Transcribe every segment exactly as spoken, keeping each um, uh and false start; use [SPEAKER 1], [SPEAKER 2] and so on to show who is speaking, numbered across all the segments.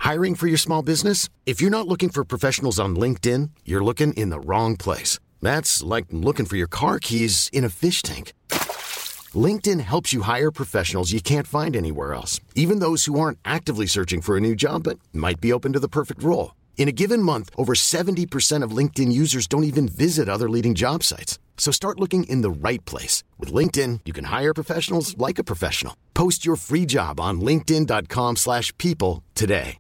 [SPEAKER 1] Hiring for your small business? If you're not looking for professionals on LinkedIn, you're looking in the wrong place. That's like looking for your car keys in a fish tank. LinkedIn helps you hire professionals you can't find anywhere else, even those who aren't actively searching for a new job but might be open to the perfect role. In a given month, over seventy percent of LinkedIn users don't even visit other leading job sites. So start looking in the right place. With LinkedIn, you can hire professionals like a professional. Post your free job on linkedin.com slash people today.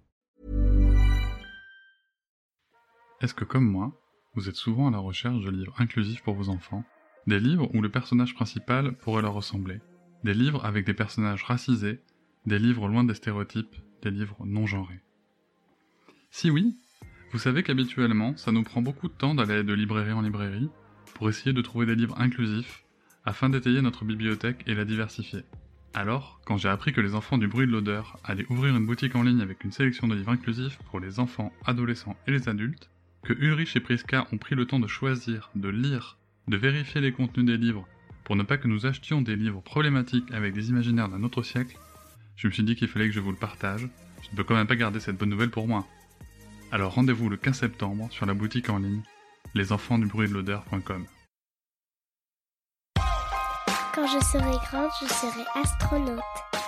[SPEAKER 2] Est-ce que, comme moi, vous êtes souvent à la recherche de livres inclusifs pour vos enfants? Des livres où le personnage principal pourrait leur ressembler. Des livres avec des personnages racisés. Des livres loin des stéréotypes. Des livres non genrés. Si oui, vous savez qu'habituellement, ça nous prend beaucoup de temps d'aller de librairie en librairie pour essayer de trouver des livres inclusifs afin d'étayer notre bibliothèque et la diversifier. Alors, quand j'ai appris que les enfants du bruit de l'odeur allaient ouvrir une boutique en ligne avec une sélection de livres inclusifs pour les enfants, adolescents et les adultes, que Ulrich et Priska ont pris le temps de choisir, de lire, de vérifier les contenus des livres pour ne pas que nous achetions des livres problématiques avec des imaginaires d'un autre siècle, je me suis dit qu'il fallait que je vous le partage, je ne peux quand même pas garder cette bonne nouvelle pour moi. Alors rendez-vous le quinze septembre sur la boutique en ligne les enfants du bruit de l'odeur point com.
[SPEAKER 3] Quand je serai grande, je serai astronaute.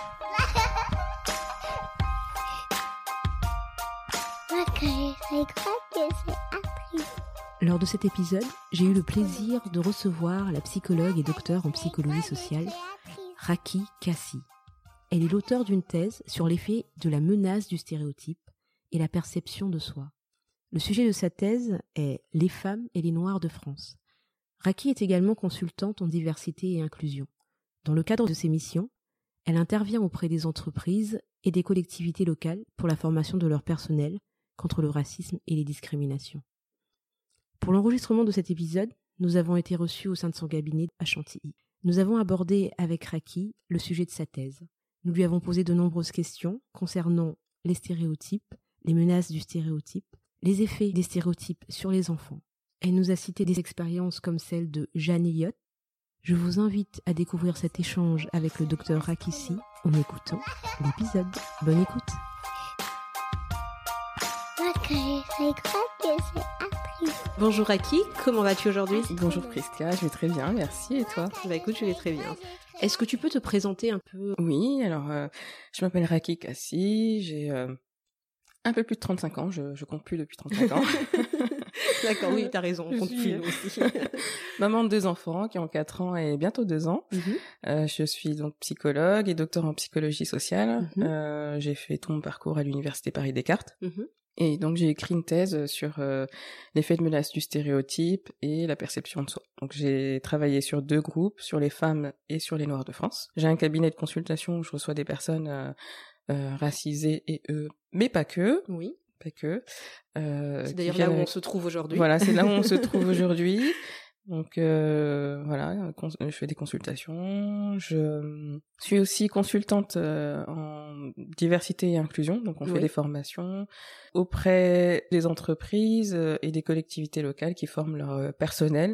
[SPEAKER 3] Moi, quand je serai grande, je serai actrice.
[SPEAKER 4] Lors de cet épisode, j'ai eu le plaisir de recevoir la psychologue et docteure en psychologie sociale, Raki Kassi. Elle est l'auteure d'une thèse sur l'effet de la menace du stéréotype et la perception de soi. Le sujet de sa thèse est « Les femmes et les Noirs de France ». Raki est également consultante en diversité et inclusion. Dans le cadre de ses missions, elle intervient auprès des entreprises et des collectivités locales pour la formation de leur personnel contre le racisme et les discriminations. Pour l'enregistrement de cet épisode, nous avons été reçus au sein de son cabinet à Chantilly. Nous avons abordé avec Raki le sujet de sa thèse. Nous lui avons posé de nombreuses questions concernant les stéréotypes, les menaces du stéréotype, les effets des stéréotypes sur les enfants. Elle nous a cité des expériences comme celle de Jeanne Elliott. Je vous invite à découvrir cet échange avec le docteur Rakissi en écoutant l'épisode. Bonne écoute.
[SPEAKER 3] Moi, quand je serai grande, je serai actrice.
[SPEAKER 4] Bonjour Raki, comment vas-tu aujourd'hui?
[SPEAKER 5] Bonjour Priska, je vais très bien, merci. Et toi?
[SPEAKER 4] Bah écoute, je vais très bien. Est-ce que tu peux te présenter un peu?
[SPEAKER 5] Oui, alors euh, je m'appelle Raki Kassi, j'ai euh, un peu plus de trente-cinq ans, je, je compte plus depuis trente-cinq ans.
[SPEAKER 4] D'accord, oui, t'as raison, on compte plus nous aussi.
[SPEAKER 5] Maman de deux enfants qui ont quatre ans et bientôt deux ans. Mm-hmm. Euh, je suis donc psychologue et docteur en psychologie sociale. Mm-hmm. Euh, j'ai fait tout mon parcours à l'université Paris-Descartes. Mm-hmm. Et donc j'ai écrit une thèse sur euh, l'effet de menace du stéréotype et la perception de soi. Donc j'ai travaillé sur deux groupes, sur les femmes et sur les Noirs de France. J'ai un cabinet de consultation où je reçois des personnes euh, euh, racisées et eux, mais pas que.
[SPEAKER 4] Oui.
[SPEAKER 5] Pas que. Euh,
[SPEAKER 4] c'est d'ailleurs là où on se trouve aujourd'hui.
[SPEAKER 5] Voilà, c'est là où on se trouve aujourd'hui. Donc euh, voilà, cons- je fais des consultations. Je suis aussi consultante euh, en diversité et inclusion, donc on oui. fait des formations auprès des entreprises et des collectivités locales qui forment leur personnel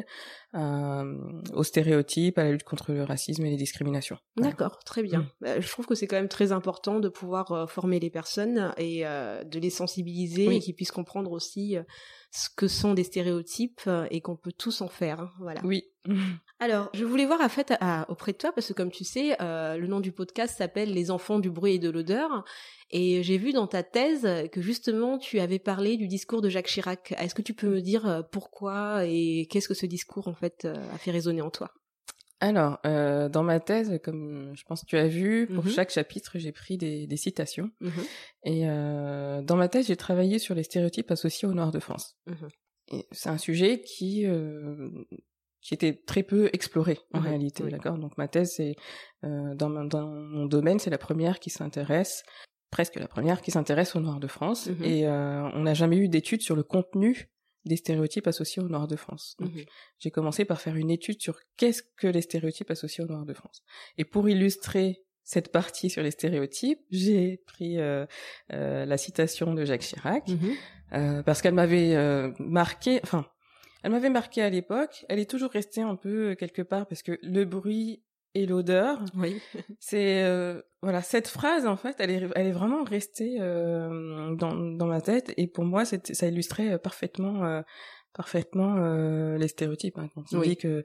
[SPEAKER 5] euh, aux stéréotypes, à la lutte contre le racisme et les discriminations. Voilà.
[SPEAKER 4] D'accord, très bien. Mmh. Bah, je trouve que c'est quand même très important de pouvoir euh, former les personnes et euh, de les sensibiliser oui. et qu'ils puissent comprendre aussi euh, ce que sont des stéréotypes euh, et qu'on peut tous en faire. Hein, voilà.
[SPEAKER 5] Oui.
[SPEAKER 4] Alors, je voulais voir en fait à, à, auprès de toi, parce que comme tu sais, euh, le nom du podcast s'appelle « Les enfants du bruit et de l'odeur ». Et j'ai vu dans ta thèse que justement, tu avais parlé du discours de Jacques Chirac. Est-ce que tu peux me dire pourquoi et qu'est-ce que ce discours en fait a fait résonner en toi ?
[SPEAKER 5] Alors, euh, dans ma thèse, comme je pense que tu as vu, pour mm-hmm. chaque chapitre, j'ai pris des, des citations. Mm-hmm. Et euh, dans ma thèse, j'ai travaillé sur les stéréotypes associés aux Noirs de France. Mm-hmm. Et c'est un sujet qui... Euh, qui était très peu exploré en mmh, réalité, oui. D'accord. Donc ma thèse, c'est euh, dans, mon, dans mon domaine, c'est la première qui s'intéresse, presque la première qui s'intéresse aux Noirs de France, mmh. et euh, on n'a jamais eu d'études sur le contenu des stéréotypes associés aux Noirs de France. Donc mmh. j'ai commencé par faire une étude sur qu'est-ce que les stéréotypes associés aux Noirs de France. Et pour illustrer cette partie sur les stéréotypes, j'ai pris euh, euh, la citation de Jacques Chirac, mmh. euh, parce qu'elle m'avait euh, marqué, enfin. Elle m'avait marqué à l'époque, elle est toujours restée un peu quelque part parce que le bruit et l'odeur.
[SPEAKER 4] Oui.
[SPEAKER 5] C'est euh, voilà, cette phrase en fait, elle est elle est vraiment restée euh, dans dans ma tête et pour moi c'était ça illustrait parfaitement euh, parfaitement euh, les stéréotypes hein, quand on
[SPEAKER 4] oui.
[SPEAKER 5] dit que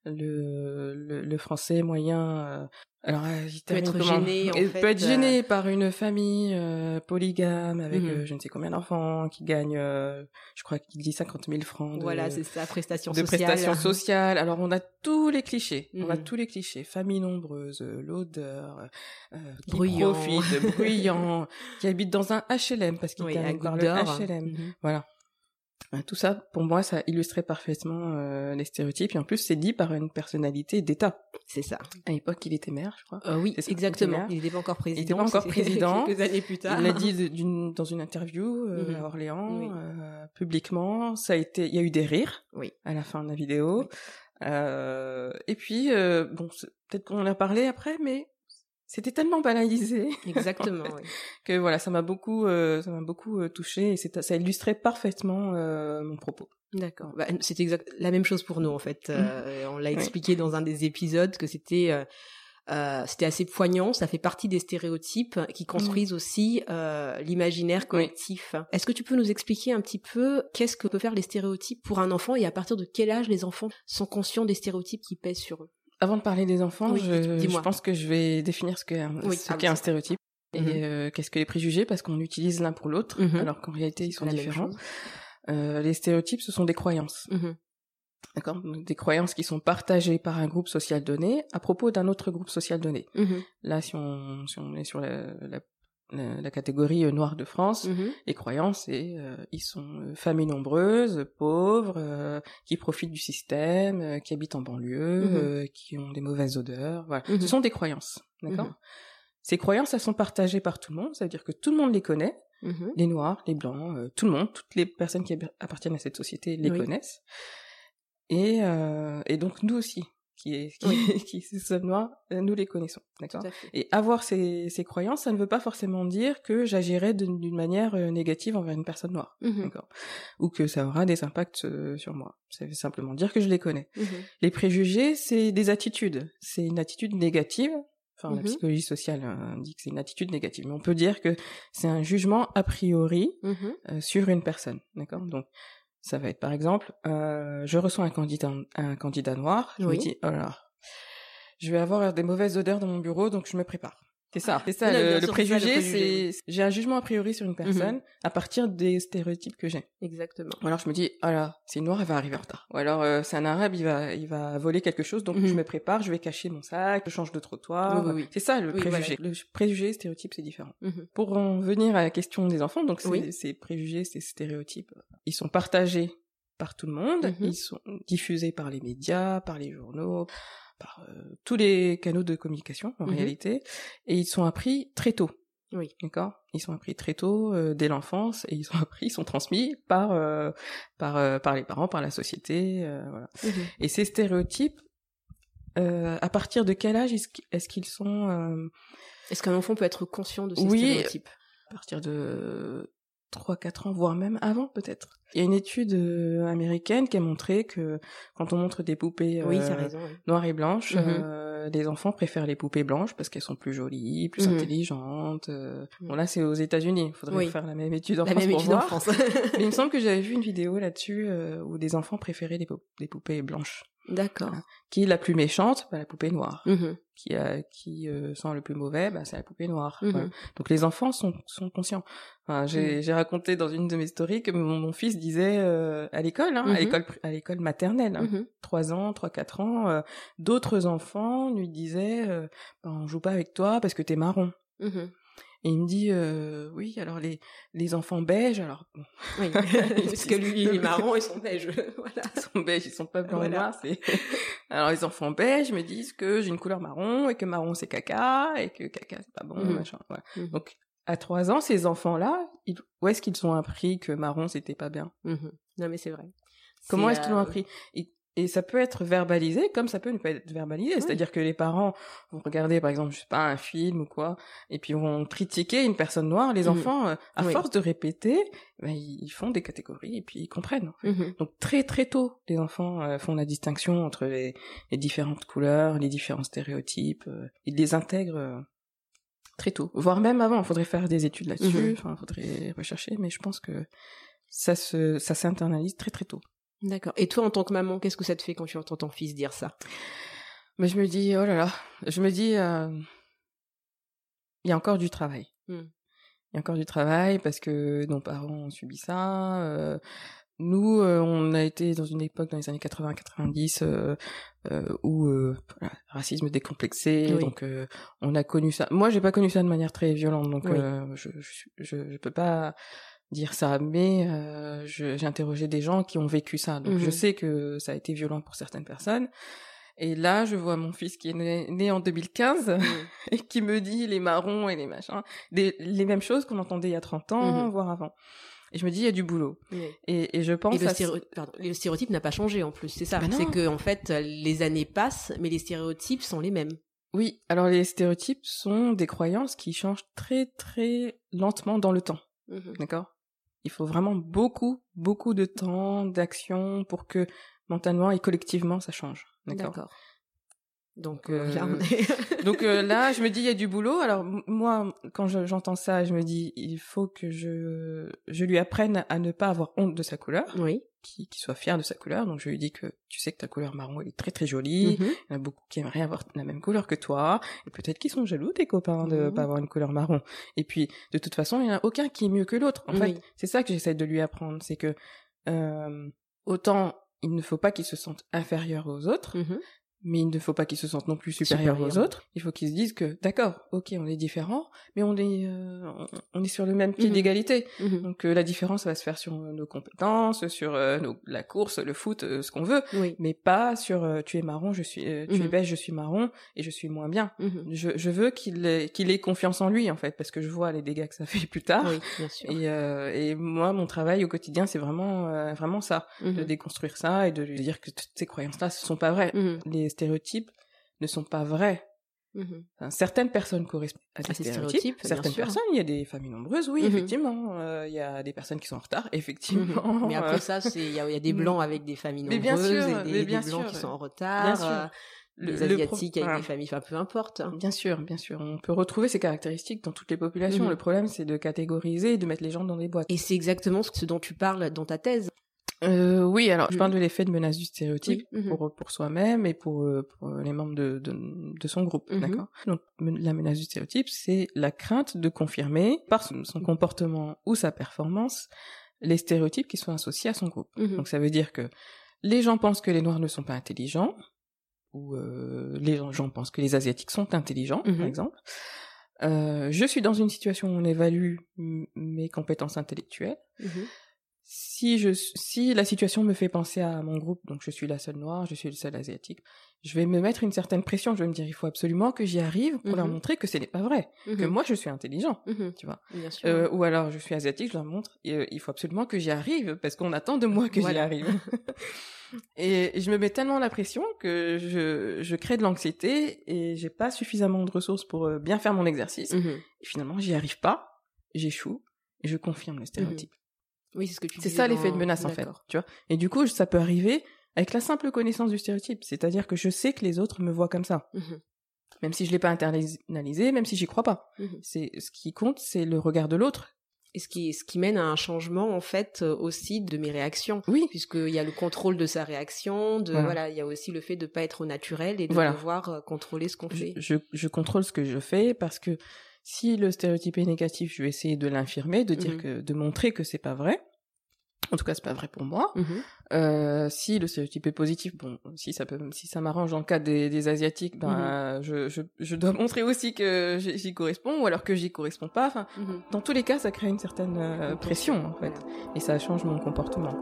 [SPEAKER 5] le le, le français moyen euh, alors euh, il
[SPEAKER 4] peut être
[SPEAKER 5] comment,
[SPEAKER 4] gêné en
[SPEAKER 5] il
[SPEAKER 4] fait,
[SPEAKER 5] peut être gêné
[SPEAKER 4] euh...
[SPEAKER 5] par une famille euh, polygame avec mmh. euh, je ne sais combien d'enfants qui gagnent euh, je crois qu'il dit cinquante mille francs de,
[SPEAKER 4] voilà c'est ça prestations
[SPEAKER 5] de
[SPEAKER 4] sociales
[SPEAKER 5] prestations sociales. Alors on a tous les clichés mmh. on a
[SPEAKER 4] mmh.
[SPEAKER 5] tous les clichés, famille nombreuse, l'odeur euh, qui
[SPEAKER 4] bruyant.
[SPEAKER 5] profite bruyant qui habite dans un H L M parce qu'il
[SPEAKER 4] oui,
[SPEAKER 5] termine par le H L M mmh. voilà. Tout ça, pour moi, ça illustrait parfaitement euh, les stéréotypes. Et en plus, c'est dit par une personnalité d'État.
[SPEAKER 4] C'est ça.
[SPEAKER 5] À l'époque, il était maire, je crois.
[SPEAKER 4] Euh, oui, exactement. Il n'était pas encore président.
[SPEAKER 5] Il n'était pas encore président.
[SPEAKER 4] Quelques années plus tard.
[SPEAKER 5] Il l'a dit d'une, dans une interview euh, mmh. à Orléans, oui. euh, publiquement. Ça a été, il y a eu des rires.
[SPEAKER 4] Oui.
[SPEAKER 5] À la fin de la vidéo. Oui. Euh, et puis, euh, bon, peut-être qu'on en a parlé après, mais c'était tellement banalisé.
[SPEAKER 4] Exactement,
[SPEAKER 5] en fait,
[SPEAKER 4] oui.
[SPEAKER 5] Que voilà, ça m'a beaucoup, euh, ça m'a beaucoup euh, touchée et c'est, ça illustrait parfaitement euh, mon propos.
[SPEAKER 4] D'accord. Bah, c'était exact la même chose pour nous en fait. Mmh. Euh, on l'a expliqué oui. dans un des épisodes que c'était, euh, euh, c'était assez poignant. Ça fait partie des stéréotypes qui construisent mmh. aussi euh, l'imaginaire collectif. Oui. Est-ce que tu peux nous expliquer un petit peu qu'est-ce que peuvent faire les stéréotypes pour un enfant et à partir de quel âge les enfants sont conscients des stéréotypes qui pèsent sur eux?
[SPEAKER 5] Avant de parler des enfants,
[SPEAKER 4] oui,
[SPEAKER 5] je, je pense que je vais définir ce qu'est un, oui, ce qu'est un stéréotype mm-hmm. et euh, qu'est-ce que les préjugés, parce qu'on utilise l'un pour l'autre, mm-hmm. alors qu'en réalité ils sont différents. Euh, les stéréotypes, ce sont des croyances, mm-hmm. d'accord, donc, des croyances qui sont partagées par un groupe social donné à propos d'un autre groupe social donné. Mm-hmm. Là, si on, si on est sur la, la La, la catégorie euh, noire de France, mm-hmm. les croyances, et euh, ils sont euh, familles nombreuses, pauvres, euh, qui profitent du système, euh, qui habitent en banlieue, mm-hmm. euh, qui ont des mauvaises odeurs. Voilà, mm-hmm. ce sont des croyances, d'accord. Mm-hmm. Ces croyances, elles sont partagées par tout le monde, ça veut dire que tout le monde les connaît, mm-hmm. les noirs, les blancs, euh, tout le monde, toutes les personnes qui appartiennent à cette société les oui. connaissent, et euh, et donc nous aussi. qui est qui, oui. qui sommes noirs, nous les connaissons, d'accord. Et avoir ces ces croyances, ça ne veut pas forcément dire que j'agirais d'une, d'une manière négative envers une personne noire, mm-hmm. d'accord, ou que ça aura des impacts euh, sur moi. Ça veut simplement dire que je les connais. Mm-hmm. Les préjugés, c'est des attitudes, c'est une attitude négative. Enfin, mm-hmm. la psychologie sociale indique que c'est une attitude négative, mais on peut dire que c'est un jugement a priori mm-hmm. euh, sur une personne, d'accord. Donc ça va être par exemple, euh, je reçois un candidat, un candidat noir, je oui. me dis, oh là, je vais avoir des mauvaises odeurs dans mon bureau, donc je me prépare. C'est ça, c'est ça, le, le, préjugé, ça, le préjugé, c'est, j'ai un jugement a priori sur une personne mm-hmm. à partir des stéréotypes que j'ai.
[SPEAKER 4] Exactement.
[SPEAKER 5] Ou alors je me dis, oh là, c'est une noire, elle va arriver en retard. Ou alors euh, c'est un arabe, il va, il va voler quelque chose, donc mm-hmm. je me prépare, je vais cacher mon sac, je change de trottoir. Oui, oui, oui. C'est ça le oui, préjugé. Voilà. Le préjugé, stéréotype, c'est différent. Mm-hmm. Pour en venir à la question des enfants, donc oui. ces préjugés, ces stéréotypes, ils sont partagés par tout le monde, mm-hmm. ils sont diffusés par les médias, par les journaux, par euh, tous les canaux de communication en mm-hmm. réalité, et ils sont appris très tôt. Oui, d'accord. Ils sont appris très tôt euh, dès l'enfance et ils sont appris, ils sont transmis par euh, par euh, par les parents, par la société, euh, voilà. Mm-hmm. Et ces stéréotypes, euh, à partir de quel âge est-ce qu'ils sont euh...
[SPEAKER 4] Est-ce qu'un enfant peut être conscient de ces
[SPEAKER 5] oui,
[SPEAKER 4] stéréotypes?
[SPEAKER 5] À partir de trois quatre ans, voire même avant peut-être. Il y a une étude euh, américaine qui a montré que quand on montre des poupées euh,
[SPEAKER 4] oui, ça a raison, oui.
[SPEAKER 5] noires et blanches, mm-hmm. euh, les enfants préfèrent les poupées blanches parce qu'elles sont plus jolies, plus mm-hmm. intelligentes. Euh... Mm-hmm. Bon là c'est aux États-Unis, il faudrait oui. faire la même étude en
[SPEAKER 4] la
[SPEAKER 5] France
[SPEAKER 4] même
[SPEAKER 5] pour
[SPEAKER 4] étude
[SPEAKER 5] voir.
[SPEAKER 4] En France.
[SPEAKER 5] Mais il me semble que j'avais vu une vidéo là-dessus euh, où des enfants préféraient des, pou- des poupées blanches.
[SPEAKER 4] D'accord.
[SPEAKER 5] Voilà. Qui est la plus méchante? Bah, la poupée noire.
[SPEAKER 4] Mm-hmm.
[SPEAKER 5] Qui a, qui euh, sent le plus mauvais? Bah, c'est la poupée noire.
[SPEAKER 4] Mm-hmm.
[SPEAKER 5] Voilà. Donc les enfants sont sont conscients. Enfin, j'ai mm-hmm. j'ai raconté dans une de mes stories que mon, mon fils disait euh, à l'école, hein, mm-hmm. à l'école à l'école maternelle, hein, mm-hmm. trois ans, trois quatre ans, euh, d'autres enfants lui disaient, euh, bah, on joue pas avec toi parce que t'es marron. Mm-hmm. Et il me dit, euh, oui, alors les les enfants beiges, alors bon.
[SPEAKER 4] Oui, parce que lui, il est marron, ils sont beiges. Voilà.
[SPEAKER 5] Ils sont beiges, ils sont pas blancs
[SPEAKER 4] voilà.
[SPEAKER 5] et noirs. C'est... Alors les enfants beiges me disent que j'ai une couleur marron et que marron c'est caca et que caca c'est pas bon, mmh. machin. Voilà. Mmh. Donc à trois ans, ces enfants-là, ils... où est-ce qu'ils ont appris que marron c'était pas bien?
[SPEAKER 4] mmh. Non mais c'est vrai.
[SPEAKER 5] Comment
[SPEAKER 4] c'est,
[SPEAKER 5] est-ce qu'ils l'ont
[SPEAKER 4] euh...
[SPEAKER 5] appris? Et Et ça peut être verbalisé comme ça peut ne pas être verbalisé. Oui. C'est-à-dire que les parents vont regarder, par exemple, je sais pas, un film ou quoi, et puis vont critiquer une personne noire. Les mmh. enfants, euh, à oui. force de répéter, ben, ils font des catégories et puis ils comprennent. En fait. mmh. Donc très très tôt, les enfants euh, font la distinction entre les, les différentes couleurs, les différents stéréotypes. Euh, ils les intègrent euh, très tôt. Voire même avant, il faudrait faire des études là-dessus, enfin, mmh. faudrait rechercher, mais je pense que ça se, ça s'internalise très très tôt.
[SPEAKER 4] D'accord. Et toi, en tant que maman, qu'est-ce que ça te fait quand tu entends ton fils dire ça?
[SPEAKER 5] Mais je me dis, oh là là, je me dis, euh, il y a encore du travail. Mm. Il y a encore du travail parce que nos parents ont subi ça. Euh, nous, euh, on a été dans une époque, dans les années quatre-vingts quatre-vingt-dix, euh, euh, où euh, voilà, racisme décomplexé, oui. donc euh, on a connu ça. Moi, j'ai pas connu ça de manière très violente, donc oui. euh, je, je, je, je peux pas dire ça, mais euh, je, j'ai interrogé des gens qui ont vécu ça, donc mmh. je sais que ça a été violent pour certaines personnes. Et là, je vois mon fils qui est né, né en deux mille quinze mmh. et qui me dit les marrons et les machins, des, les mêmes choses qu'on entendait il y a trente ans, mmh. voire avant. Et je me dis, il y a du boulot. Mmh. Et, et je pense...
[SPEAKER 4] Et le, stéréo... Pardon, le stéréotype n'a pas changé en plus, c'est ça. Bah c'est que en fait, les années passent, mais les stéréotypes sont les mêmes.
[SPEAKER 5] Oui, alors les stéréotypes sont des croyances qui changent très très lentement dans le temps. Mmh. D'accord ? Il faut vraiment beaucoup, beaucoup de temps, d'action pour que mentalement et collectivement ça change. D'accord. D'accord. Donc euh, là, on est... donc euh, là, je me dis il y a du boulot. Alors m- moi, quand je, j'entends ça, je me dis il faut que je je lui apprenne à ne pas avoir honte de sa couleur. Oui. Qu'il, qu'il soit fier de sa couleur. Donc je lui dis que tu sais que ta couleur marron elle est très très jolie. Mm-hmm. Il y en a beaucoup qui aimeraient avoir la même couleur que toi. Et peut-être qu'ils sont jaloux tes copains de mm-hmm. pas avoir une couleur marron. Et puis de toute façon, il y en a aucun qui est mieux que l'autre. En oui. fait, c'est ça que j'essaie de lui apprendre, c'est que euh, autant il ne faut pas qu'il se sente inférieur aux autres. Mm-hmm. Mais il ne faut pas qu'ils se sentent non plus supérieurs Supérieur. aux autres. Il faut qu'ils se disent que, d'accord, ok, on est différents, mais on est, euh, on est sur le même pied mmh. d'égalité. Mmh. Donc euh, la différence va se faire sur nos compétences, sur euh, nos, la course, le foot, euh, ce qu'on veut, oui. mais pas sur euh, tu es marron, je suis, euh, tu mmh. es beige, je suis marron et je suis moins bien. Mmh. Je, je veux qu'il ait, qu'il ait confiance en lui en fait, parce que je vois les dégâts que ça fait plus tard. Oui, bien sûr. Et, euh, et moi, mon travail au quotidien, c'est vraiment, euh, vraiment ça, mmh. de déconstruire ça et de lui dire que toutes ces croyances-là, ce sont pas vraies. Mmh. Les stéréotypes ne sont pas vrais. Mmh. Enfin, certaines personnes correspondent à des à stéréotypes, stéréotypes certaines personnes, il y a des familles nombreuses, oui, mmh. effectivement, euh, il y a des personnes qui sont en retard, effectivement.
[SPEAKER 4] Mmh. Mais après ça, c'est il y, y a des blancs avec des familles nombreuses, mais bien sûr, et des, mais bien des blancs sûr, qui sont en retard, bien sûr. Euh, les le, asiatiques le pro... avec des familles, enfin peu importe. Hein. Bien sûr, bien sûr, on peut retrouver ces caractéristiques dans toutes les populations. Mmh. Le problème, c'est de catégoriser et de mettre les gens dans des boîtes. Et c'est exactement ce dont tu parles dans ta thèse.
[SPEAKER 5] Euh, oui, alors mmh. je parle de l'effet de menace du stéréotype oui. mmh. pour pour soi-même et pour, pour les membres de de, de son groupe, mmh. d'accord. Donc la menace du stéréotype, c'est la crainte de confirmer par son, son comportement ou sa performance les stéréotypes qui sont associés à son groupe. Mmh. Donc ça veut dire que les gens pensent que les Noirs ne sont pas intelligents, ou euh, les gens pensent que les Asiatiques sont intelligents, mmh. par exemple. Euh, je suis dans une situation où on évalue m- mes compétences intellectuelles. Mmh. Si je, si la situation me fait penser à mon groupe, donc je suis la seule noire, je suis le seul asiatique, je vais me mettre une certaine pression, je vais me dire il faut absolument que j'y arrive pour mm-hmm. leur montrer que ce n'est pas vrai, mm-hmm. que moi je suis intelligent, mm-hmm. tu vois. Bien sûr. Euh, ou alors je suis asiatique, je leur montre, euh, il faut absolument que j'y arrive parce qu'on attend de moi que voilà. j'y arrive. et, et je me mets tellement la pression que je, je crée de l'anxiété et j'ai pas suffisamment de ressources pour euh, bien faire mon exercice. Mm-hmm. Et finalement j'y arrive pas, j'échoue et je confirme le stéréotype. Mm-hmm.
[SPEAKER 4] Oui, c'est ce que tu
[SPEAKER 5] C'est ça dans... l'effet de menace, D'accord. en fait, tu vois. Et du coup, ça peut arriver avec la simple connaissance du stéréotype. C'est-à-dire que je sais que les autres me voient comme ça. Mm-hmm. Même si je l'ai pas internalisé, même si j'y crois pas. Mm-hmm. C'est, ce qui compte, c'est le regard de l'autre.
[SPEAKER 4] Et ce qui, ce qui mène à un changement, en fait, aussi de mes réactions.
[SPEAKER 5] Oui.
[SPEAKER 4] Puisqu'il y a le contrôle de sa réaction, de, voilà, voilà il y a aussi le fait de pas être au naturel et de voilà. devoir contrôler ce qu'on fait.
[SPEAKER 5] Je, je, je contrôle ce que je fais parce que si le stéréotype est négatif, je vais essayer de l'infirmer, de dire mmh. que, de montrer que c'est pas vrai. En tout cas, c'est pas vrai pour moi. Mmh. Euh, si le stéréotype est positif, bon, si ça peut, si ça m'arrange dans le cas des, des asiatiques, ben, mmh. je, je, je dois montrer aussi que j'y corresponds, ou alors que j'y corresponds pas. Enfin, mmh. dans tous les cas, ça crée une certaine euh, pression, en fait, et ça change mon comportement.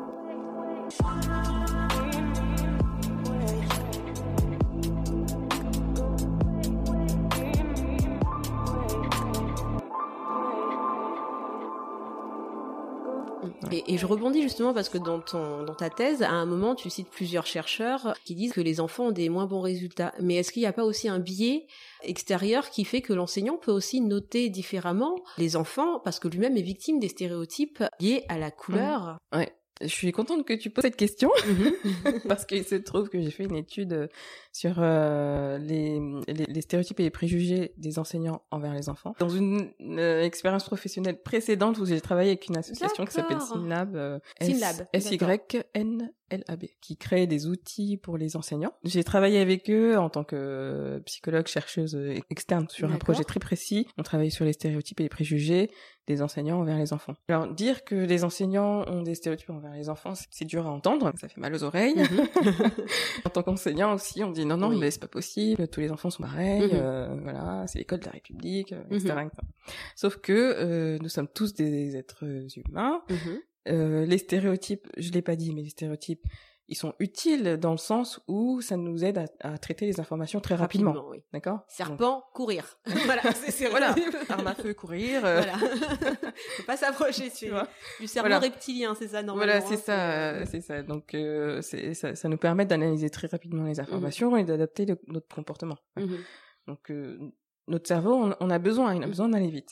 [SPEAKER 4] Ouais. Et, et je rebondis justement parce que dans, ton, dans ta thèse, à un moment, tu cites plusieurs chercheurs qui disent que les enfants ont des moins bons résultats. Mais est-ce qu'il n'y a pas aussi un biais extérieur qui fait que l'enseignant peut aussi noter différemment les enfants parce que lui-même est victime des stéréotypes liés à la couleur?
[SPEAKER 5] Mmh. Ouais. Je suis contente que tu poses cette question parce qu'il se trouve que j'ai fait une étude sur euh, les, les, les stéréotypes et les préjugés des enseignants envers les enfants. Dans une, une euh, expérience professionnelle précédente où j'ai travaillé avec une association D'accord. qui s'appelle SynLab, euh,
[SPEAKER 4] SynLab.
[SPEAKER 5] S Y N L A B, qui crée des outils pour les enseignants. J'ai travaillé avec eux en tant que psychologue chercheuse externe sur D'accord. un projet très précis. On travaille sur les stéréotypes et les préjugés des enseignants envers les enfants. Alors, dire que les enseignants ont des stéréotypes envers les enfants, c'est dur à entendre, ça fait mal aux oreilles. Mm-hmm. En tant qu'enseignant aussi, on dit non, non, oui. mais c'est pas possible, tous les enfants sont pareils, mm-hmm. euh, voilà, c'est l'école de la République, euh, et cetera, mm-hmm. et cetera. Sauf que euh, nous sommes tous des êtres humains. Mm-hmm. Euh, les stéréotypes, je l'ai pas dit, mais les stéréotypes, ils sont utiles dans le sens où ça nous aide à, à traiter les informations très rapidement. rapidement
[SPEAKER 4] oui.
[SPEAKER 5] D'accord ?
[SPEAKER 4] Serpent, Donc... courir. voilà, c'est, c'est
[SPEAKER 5] voilà. Arme à feu, courir. Euh...
[SPEAKER 4] Voilà. Faut pas s'approcher tu vois. du cerveau voilà. reptilien, c'est ça normalement.
[SPEAKER 5] Voilà, c'est hein, ça, c'est... c'est ça. Donc euh, c'est ça, ça nous permet d'analyser très rapidement les informations mmh. et d'adapter le, notre comportement. Mmh. Donc euh, notre cerveau, on, on a besoin, il a mmh. besoin d'aller vite.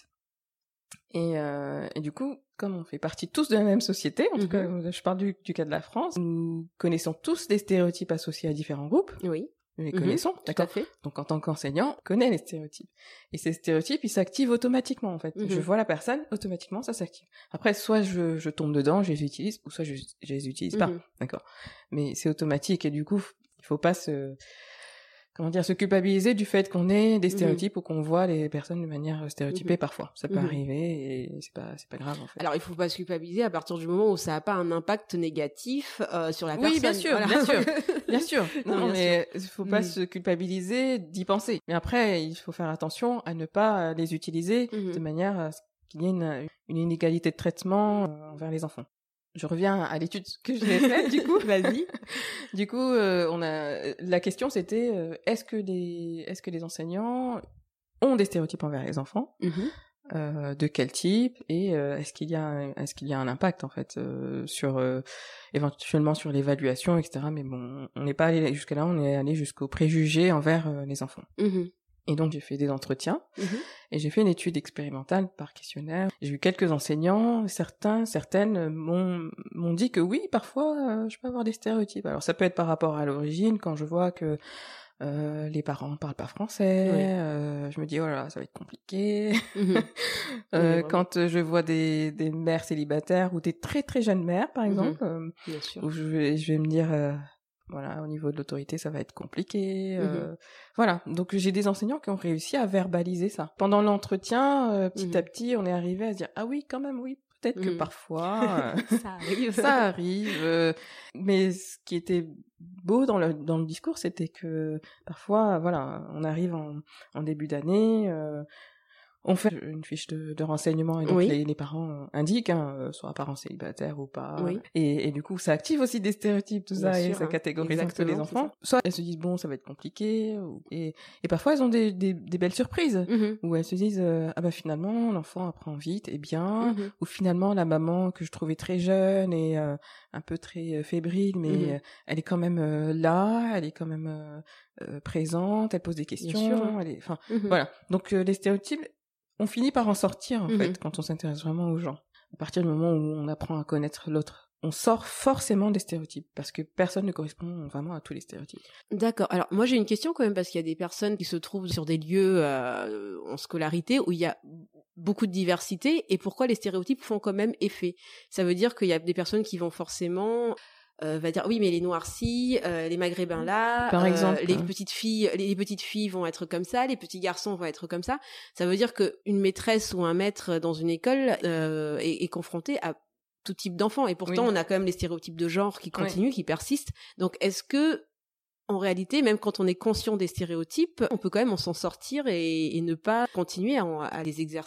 [SPEAKER 5] Et, euh, et du coup, comme on fait partie tous de la même société, en mm-hmm. tout cas, je parle du, du cas de la France, nous connaissons tous des stéréotypes associés à différents groupes.
[SPEAKER 4] Oui.
[SPEAKER 5] Nous les
[SPEAKER 4] mm-hmm.
[SPEAKER 5] connaissons, d'accord.
[SPEAKER 4] Tout à fait.
[SPEAKER 5] Donc en tant qu'enseignant, on connaît les stéréotypes. Et ces stéréotypes, ils s'activent automatiquement, en fait. Mm-hmm. Je vois la personne, automatiquement, ça s'active. Après, soit je, je tombe dedans, je les utilise, ou soit je, je les utilise mm-hmm. pas, d'accord. Mais c'est automatique, et du coup, il faut pas se... comment dire, se culpabiliser du fait qu'on ait des stéréotypes mmh. ou qu'on voit les personnes de manière stéréotypée mmh. parfois. Ça peut mmh. arriver et c'est pas, c'est pas grave, en fait.
[SPEAKER 4] Alors, il faut pas se culpabiliser à partir du moment où ça a pas un impact négatif, euh, sur la personne.
[SPEAKER 5] Oui, bien sûr, voilà. bien sûr, bien sûr. Non, non bien mais il faut pas mmh. se culpabiliser d'y penser. Mais après, il faut faire attention à ne pas les utiliser mmh. de manière à ce qu'il y ait une, une inégalité de traitement envers les enfants. Je reviens à l'étude que j'ai faite, du coup.
[SPEAKER 4] Vas-y.
[SPEAKER 5] Du coup, euh, on a la question c'était euh, est-ce que les est-ce que les enseignants ont des stéréotypes envers les enfants mm-hmm. euh, de quel type et euh, est-ce qu'il y a un, est-ce qu'il y a un impact en fait euh, sur euh, éventuellement sur l'évaluation, et cetera. Mais bon, on n'est pas allé jusqu'à là, on est allé jusqu'aux préjugés envers euh, les enfants. Mm-hmm. Et donc, j'ai fait des entretiens, mmh. et j'ai fait une étude expérimentale par questionnaire. J'ai eu quelques enseignants, certains, certaines m'ont, m'ont dit que oui, parfois, euh, je peux avoir des stéréotypes. Alors, ça peut être par rapport à l'origine, quand je vois que euh, les parents parlent pas français, oui. euh, je me dis, oh là là, ça va être compliqué. Mmh. euh, oui, quand je vois des, des mères célibataires, ou des très très jeunes mères, par exemple, mmh. euh,
[SPEAKER 4] Bien sûr.
[SPEAKER 5] où je vais, je vais me dire... Euh, voilà, au niveau de l'autorité, ça va être compliqué. Euh, mmh. Voilà, donc j'ai des enseignants qui ont réussi à verbaliser ça. Pendant l'entretien, euh, petit mmh. à petit, on est arrivé à se dire « Ah oui, quand même, oui, peut-être mmh. que parfois... Euh,
[SPEAKER 4] ça arrive. »
[SPEAKER 5] Ça arrive. Euh, mais ce qui était beau dans le, dans le discours, c'était que parfois, voilà, on arrive en, en début d'année... Euh, on fait une fiche de, de renseignement et donc oui. les, les parents indiquent, hein, soit parents célibataires ou pas. Oui. Et, et du coup, ça active aussi des stéréotypes, tout ça, Bien et sûr, ça hein. catégorise un peu les enfants. Soit elles se disent, bon, ça va être compliqué, ou, et, et parfois elles ont des, des, des belles surprises, mm-hmm. où elles se disent, euh, ah bah finalement, l'enfant apprend vite et bien, mm-hmm. ou finalement, la maman que je trouvais très jeune et euh, un peu très fébrile, mais mm-hmm. euh, elle est quand même euh, là, elle est quand même euh, euh, présente, elle pose des questions, elle est, enfin, mm-hmm. voilà. Donc euh, les stéréotypes, on finit par en sortir, en mmh. fait, quand on s'intéresse vraiment aux gens. À partir du moment où on apprend à connaître l'autre, on sort forcément des stéréotypes, parce que personne ne correspond vraiment à tous les stéréotypes.
[SPEAKER 4] D'accord. Alors, moi, j'ai une question quand même, parce qu'il y a des personnes qui se trouvent sur des lieux euh, en scolarité où il y a beaucoup de diversité, et pourquoi les stéréotypes font quand même effet. Ça veut dire qu'il y a des personnes qui vont forcément... Euh, va dire oui mais les noircis, euh, les maghrébins là,
[SPEAKER 5] par exemple,
[SPEAKER 4] euh, les petites filles, les, les petites filles vont être comme ça, les petits garçons vont être comme ça. Ça veut dire que une maîtresse ou un maître dans une école euh, est, est confronté à tout type d'enfants et pourtant oui. on a quand même les stéréotypes de genre qui continuent, oui. qui persistent. Donc est-ce que en réalité, même quand on est conscient des stéréotypes, on peut quand même en s'en sortir et, et ne pas continuer à, à les exercer. Hein.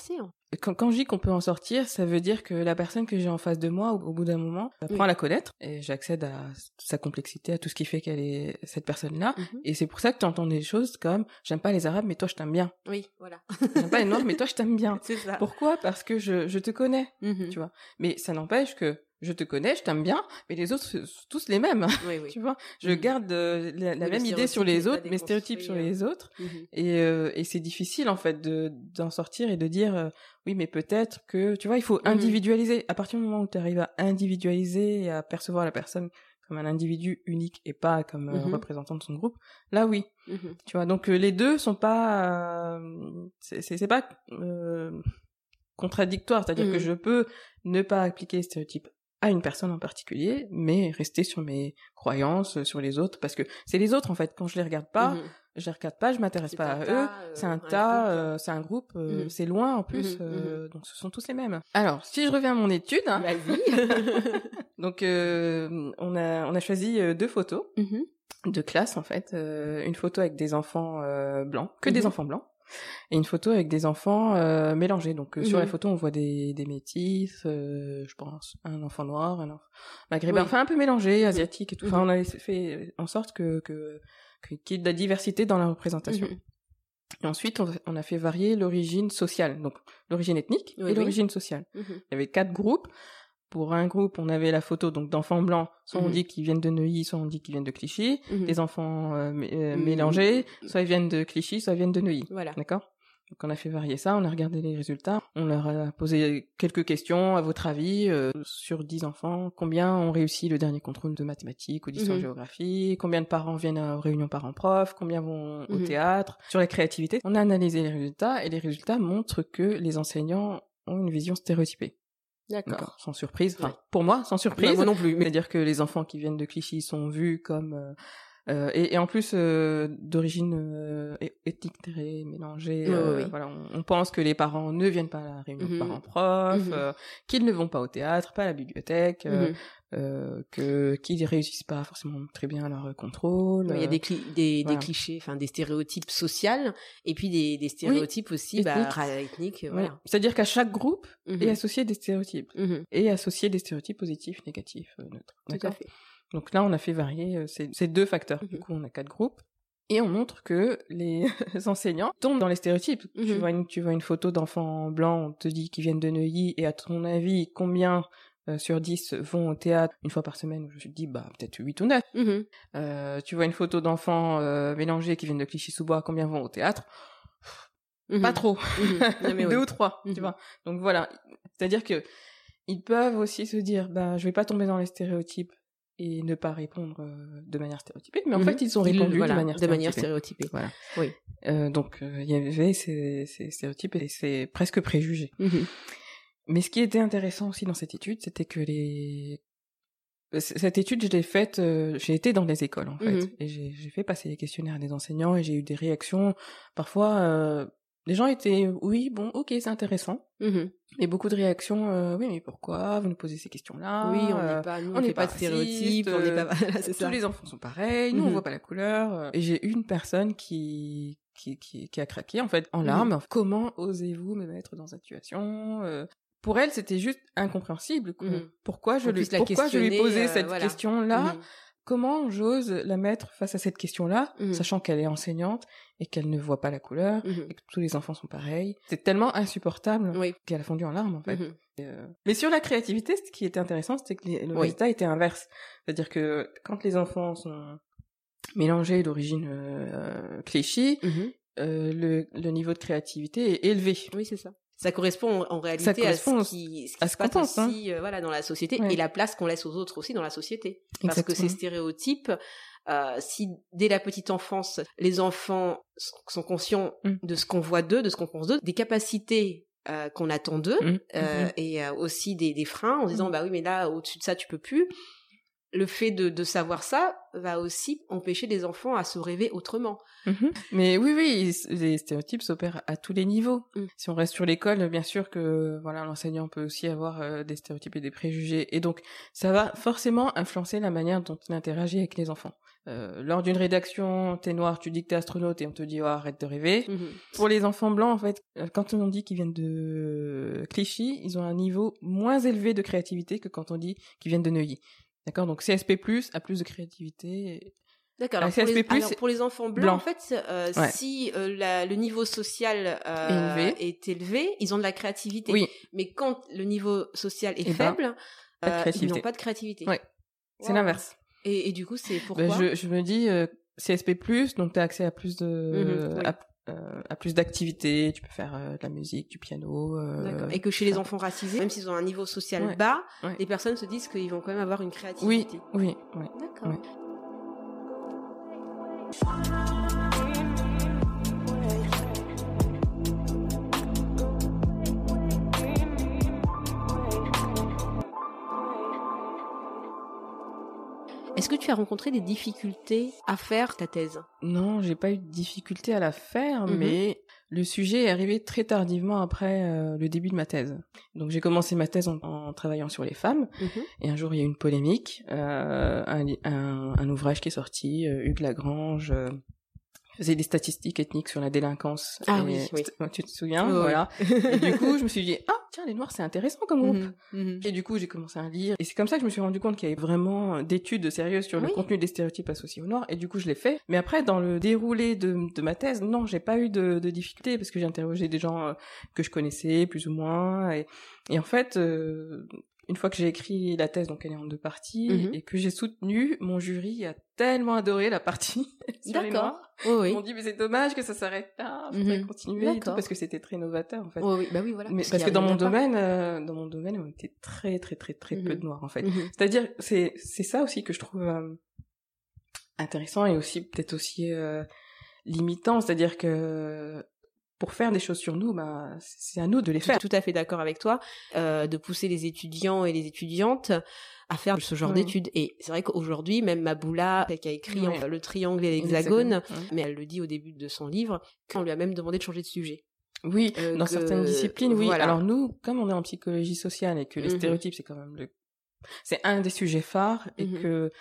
[SPEAKER 5] Quand, quand je dis qu'on peut en sortir, ça veut dire que la personne que j'ai en face de moi, au, au bout d'un moment, j'apprends oui. à la connaître et j'accède à sa complexité, à tout ce qui fait qu'elle est cette personne-là. Mm-hmm. Et c'est pour ça que tu entends des choses comme « j'aime pas les Arabes, mais toi je t'aime bien ».
[SPEAKER 4] Oui, voilà.
[SPEAKER 5] J'aime pas les Noirs, mais toi je t'aime bien.
[SPEAKER 4] C'est ça.
[SPEAKER 5] Pourquoi ? Parce que je, je te connais, mm-hmm. tu vois. Mais ça n'empêche que je te connais, je t'aime bien, mais les autres sont tous les mêmes, oui, oui. tu vois. Je mmh. garde euh, la, la même idée sur les autres, mes stéréotypes sur les autres, mmh. et, euh, et c'est difficile en fait de d'en sortir et de dire euh, oui, mais peut-être que, tu vois, il faut mmh. individualiser. À partir du moment où tu arrives à individualiser et à percevoir la personne comme un individu unique et pas comme euh, mmh. représentant de son groupe, là oui, mmh. tu vois. Donc euh, les deux sont pas, euh, c'est, c'est c'est pas euh, contradictoire, c'est-à-dire mmh. que je peux ne pas appliquer les stéréotypes à une personne en particulier, mais rester sur mes croyances, sur les autres, parce que c'est les autres en fait. Quand je les regarde pas, mmh. je les regarde pas, je m'intéresse c'est pas à tas, eux. Euh, c'est un, un tas, euh, c'est un groupe, euh, mmh. c'est loin en plus, mmh. Euh, donc ce sont tous les mêmes. Alors, si je reviens à mon étude, hein,
[SPEAKER 4] vas-y.
[SPEAKER 5] donc euh, on a on a choisi deux photos mmh. de classe en fait, euh, une photo avec des enfants euh, blancs, que mmh. des enfants blancs. Et une photo avec des enfants euh, mélangés. Donc euh, mmh. sur la photo, on voit des, des métis, euh, je pense, un enfant noir, un enfant maghrébin, oui. enfin un peu mélangé, asiatique et tout. Mmh. Enfin, on a fait en sorte que, que, que qu'il y ait de la diversité dans la représentation. Mmh. Et ensuite, on, on a fait varier l'origine sociale, donc l'origine ethnique oui, et oui. l'origine sociale. Mmh. Il y avait quatre groupes. Pour un groupe, on avait la photo donc d'enfants blancs, soit mmh. on dit qu'ils viennent de Neuilly, soit on dit qu'ils viennent de Clichy, mmh. des enfants euh, m- euh, mmh. mélangés, soit ils viennent de Clichy, soit ils viennent de Neuilly. Voilà. D'accord ? Donc on a fait varier ça, on a regardé les résultats, on leur a posé quelques questions, à votre avis, euh, sur dix enfants, combien ont réussi le dernier contrôle de mathématiques ou d'histoire-géographie, mmh. combien de parents viennent aux réunions parents-profs, combien vont mmh. au théâtre, sur la créativité. On a analysé les résultats et les résultats montrent que les enseignants ont une vision stéréotypée.
[SPEAKER 4] D'accord.
[SPEAKER 5] D'accord. Sans surprise. Enfin, ouais. Pour moi, sans surprise.
[SPEAKER 4] Bah, moi non plus. Mais...
[SPEAKER 5] C'est-à-dire que les enfants qui viennent de Clichy sont vus comme... Euh, euh, et, et en plus, euh, d'origine euh, ethnique très mélangée.
[SPEAKER 4] Oui,
[SPEAKER 5] euh,
[SPEAKER 4] oui.
[SPEAKER 5] Voilà, on, on pense que les parents ne viennent pas à la réunion mm-hmm. de parents-profs, mm-hmm. euh, qu'ils ne vont pas au théâtre, pas à la bibliothèque, mm-hmm. euh, que qu'ils réussissent pas forcément très bien à leur contrôle.
[SPEAKER 4] Il y a des, cli- des, voilà. des clichés, enfin des stéréotypes sociaux, et puis des, des stéréotypes oui. aussi bah, ethniques. Voilà.
[SPEAKER 5] Oui. C'est-à-dire qu'à chaque groupe mm-hmm. est associé des stéréotypes
[SPEAKER 4] mm-hmm.
[SPEAKER 5] et associé des stéréotypes positifs, négatifs, euh, neutres.
[SPEAKER 4] Tout
[SPEAKER 5] D'accord.
[SPEAKER 4] à fait.
[SPEAKER 5] Donc là, on a fait varier euh, ces, ces deux facteurs. Mm-hmm. Du coup, on a quatre groupes. Et on montre que les enseignants tombent dans les stéréotypes. Mm-hmm. Tu vois une, tu vois une photo d'enfants blancs, on te dit qu'ils viennent de Neuilly, et à ton avis, combien euh, sur dix vont au théâtre une fois par semaine? Je me dis, bah, peut-être huit ou neuf.
[SPEAKER 4] Mm-hmm.
[SPEAKER 5] Euh, tu vois une photo d'enfants euh, mélangés qui viennent de Clichy-sous-Bois, combien vont au théâtre? Mm-hmm. Pas trop. Mm-hmm. Deux oui. ou trois, mm-hmm. tu vois. Donc voilà. C'est-à-dire que ils peuvent aussi se dire, bah, je vais pas tomber dans les stéréotypes et ne pas répondre euh, de manière stéréotypée, mais en mmh. fait ils ont répondu
[SPEAKER 4] voilà,
[SPEAKER 5] de manière
[SPEAKER 4] de
[SPEAKER 5] stéréotypée.
[SPEAKER 4] manière stéréotypée.
[SPEAKER 5] Voilà.
[SPEAKER 4] Oui.
[SPEAKER 5] Euh, donc il euh, y avait ces, ces stéréotypes et ces presque préjugés.
[SPEAKER 4] Mmh.
[SPEAKER 5] Mais ce qui était intéressant aussi dans cette étude, c'était que les cette étude, je l'ai faite, euh, j'ai été dans les écoles en fait, mmh. et j'ai, j'ai fait passer les questionnaires à des enseignants et j'ai eu des réactions. Parfois, euh, les gens étaient oui, bon, ok, c'est intéressant. Mmh. Et beaucoup de réactions, euh, oui, mais pourquoi vous nous posez ces questions-là?
[SPEAKER 4] Oui, on n'est pas, nous, on n'est pas, pas de stéréotypes, on n'est pas, c'est ça.
[SPEAKER 5] Tous les enfants sont pareils, nous, mmh. on voit pas la couleur. Et j'ai eu une personne qui, qui, qui, qui a craqué, en fait, en larmes. Mmh. Comment osez-vous me mettre dans cette situation? euh, Pour elle, c'était juste incompréhensible. Mmh. Pourquoi je lui, pourquoi je lui posais euh, cette voilà. question-là? Mmh. Comment j'ose la mettre face à cette question-là, mmh. sachant qu'elle est enseignante et qu'elle ne voit pas la couleur, mmh. et que tous les enfants sont pareils. C'est tellement insupportable oui. qu'elle a fondu en larmes, en fait. Mmh. Et euh... Mais sur la créativité, ce qui était intéressant, c'était que les... le oui. résultat était inverse. C'est-à-dire que quand les enfants sont mélangés d'origine euh, Clichy, mmh. euh, le, le niveau de créativité est élevé.
[SPEAKER 4] Oui, c'est ça. Ça correspond en réalité correspond à ce qui, ce qui
[SPEAKER 5] à
[SPEAKER 4] se
[SPEAKER 5] ce
[SPEAKER 4] passe
[SPEAKER 5] pense,
[SPEAKER 4] aussi
[SPEAKER 5] hein.
[SPEAKER 4] euh, voilà, dans la société
[SPEAKER 5] ouais.
[SPEAKER 4] et la place qu'on laisse aux autres aussi dans la société. Parce
[SPEAKER 5] Exactement.
[SPEAKER 4] que ces stéréotypes, euh, si dès la petite enfance, les enfants sont conscients mm. de ce qu'on voit d'eux, de ce qu'on pense d'eux, des capacités euh, qu'on attend d'eux, mm. euh, mm. et euh, aussi des, des freins en disant mm. bah oui mais là au-dessus de ça tu peux plus. le fait de, de savoir ça va aussi empêcher les enfants à se rêver autrement.
[SPEAKER 5] Mmh. Mais oui, oui, les stéréotypes s'opèrent à tous les niveaux. Mmh. Si on reste sur l'école, bien sûr que voilà, l'enseignant peut aussi avoir euh, des stéréotypes et des préjugés. Et donc, ça va forcément influencer la manière dont il interagit avec les enfants. Euh, lors d'une rédaction, t'es noir, tu dis que t'es astronaute et on te dit oh, arrête de rêver. Mmh. Pour les enfants blancs, en fait, quand on dit qu'ils viennent de Clichy, ils ont un niveau moins élevé de créativité que quand on dit qu'ils viennent de Neuilly. D'accord, donc C S P plus, a plus de créativité.
[SPEAKER 4] D'accord. Alors, pour les, alors pour les enfants blancs, blanc. en fait, euh, ouais. si euh, la, le niveau social euh, élevé. est élevé, ils ont de la créativité. Oui. Mais quand le niveau social est Et faible, ben, euh, ils n'ont pas de créativité.
[SPEAKER 5] Oui. Wow. C'est l'inverse.
[SPEAKER 4] Et, et du coup, c'est pourquoi
[SPEAKER 5] ben, je, je me dis euh, C S P plus, donc tu as accès à plus de mmh, oui. à, euh, à plus d'activités. Tu peux faire euh, de la musique, du piano. Euh,
[SPEAKER 4] D'accord. Et que chez les enfants racisés, même s'ils ont un niveau social ouais. bas, ouais. les personnes se disent qu'ils vont quand même avoir une créativité.
[SPEAKER 5] Oui, oui, oui.
[SPEAKER 4] D'accord.
[SPEAKER 5] Oui.
[SPEAKER 4] Est-ce que tu as rencontré des difficultés à faire ta thèse ?
[SPEAKER 5] Non, j'ai pas eu de difficulté à la faire, mmh. mais le sujet est arrivé très tardivement après euh, le début de ma thèse. Donc j'ai commencé ma thèse en, en travaillant sur les femmes, mmh. et un jour il y a eu une polémique, euh, un, un, un ouvrage qui est sorti, euh, Hugues Lagrange euh, faisait des statistiques ethniques sur la délinquance.
[SPEAKER 4] Ah oui, oui.
[SPEAKER 5] Tu te souviens, oh, voilà. Oui. Et du coup, je me suis dit, ah, tiens, les Noirs, c'est intéressant comme groupe. Mm-hmm, mm-hmm. Et du coup, j'ai commencé à lire. Et c'est comme ça que je me suis rendu compte qu'il y avait vraiment d'études sérieuses sur oui. le contenu des stéréotypes associés aux Noirs. Et du coup, je l'ai fait. Mais après, dans le déroulé de, de ma thèse, non, j'ai pas eu de, de difficultés parce que j'ai interrogé des gens euh, que je connaissais, plus ou moins. Et, et en fait, euh, une fois que j'ai écrit la thèse, donc elle est en deux parties, mm-hmm. et que j'ai soutenu, mon jury a tellement adoré la partie sur
[SPEAKER 4] D'accord.
[SPEAKER 5] les Noirs.
[SPEAKER 4] Oh, oui.
[SPEAKER 5] Ils m'ont dit, mais c'est dommage que ça s'arrête là, il faudrait mm-hmm. continuer, et tout, parce que c'était très novateur, en fait.
[SPEAKER 4] Oh, oui, bah oui, voilà.
[SPEAKER 5] Mais parce, parce que dans mon domaine, euh, dans mon domaine, on était très, très, très, très mm-hmm. peu de Noirs, en fait. Mm-hmm. C'est-à-dire, c'est, c'est ça aussi que je trouve euh, intéressant et aussi, peut-être aussi euh, limitant, c'est-à-dire que pour faire des choses sur nous, bah, c'est à nous de les faire.
[SPEAKER 4] Je suis tout à fait d'accord avec toi, euh, de pousser les étudiants et les étudiantes à faire ce genre mmh. d'études. Et c'est vrai qu'aujourd'hui, même Maboula, qui a écrit ouais. Le triangle et l'hexagone, ouais. mais elle le dit au début de son livre, on lui a même demandé de changer de sujet.
[SPEAKER 5] Oui, euh, dans que... certaines disciplines, oui. Voilà. Alors nous, comme on est en psychologie sociale et que les mmh. stéréotypes, c'est quand même le... c'est un des sujets phares et mmh. que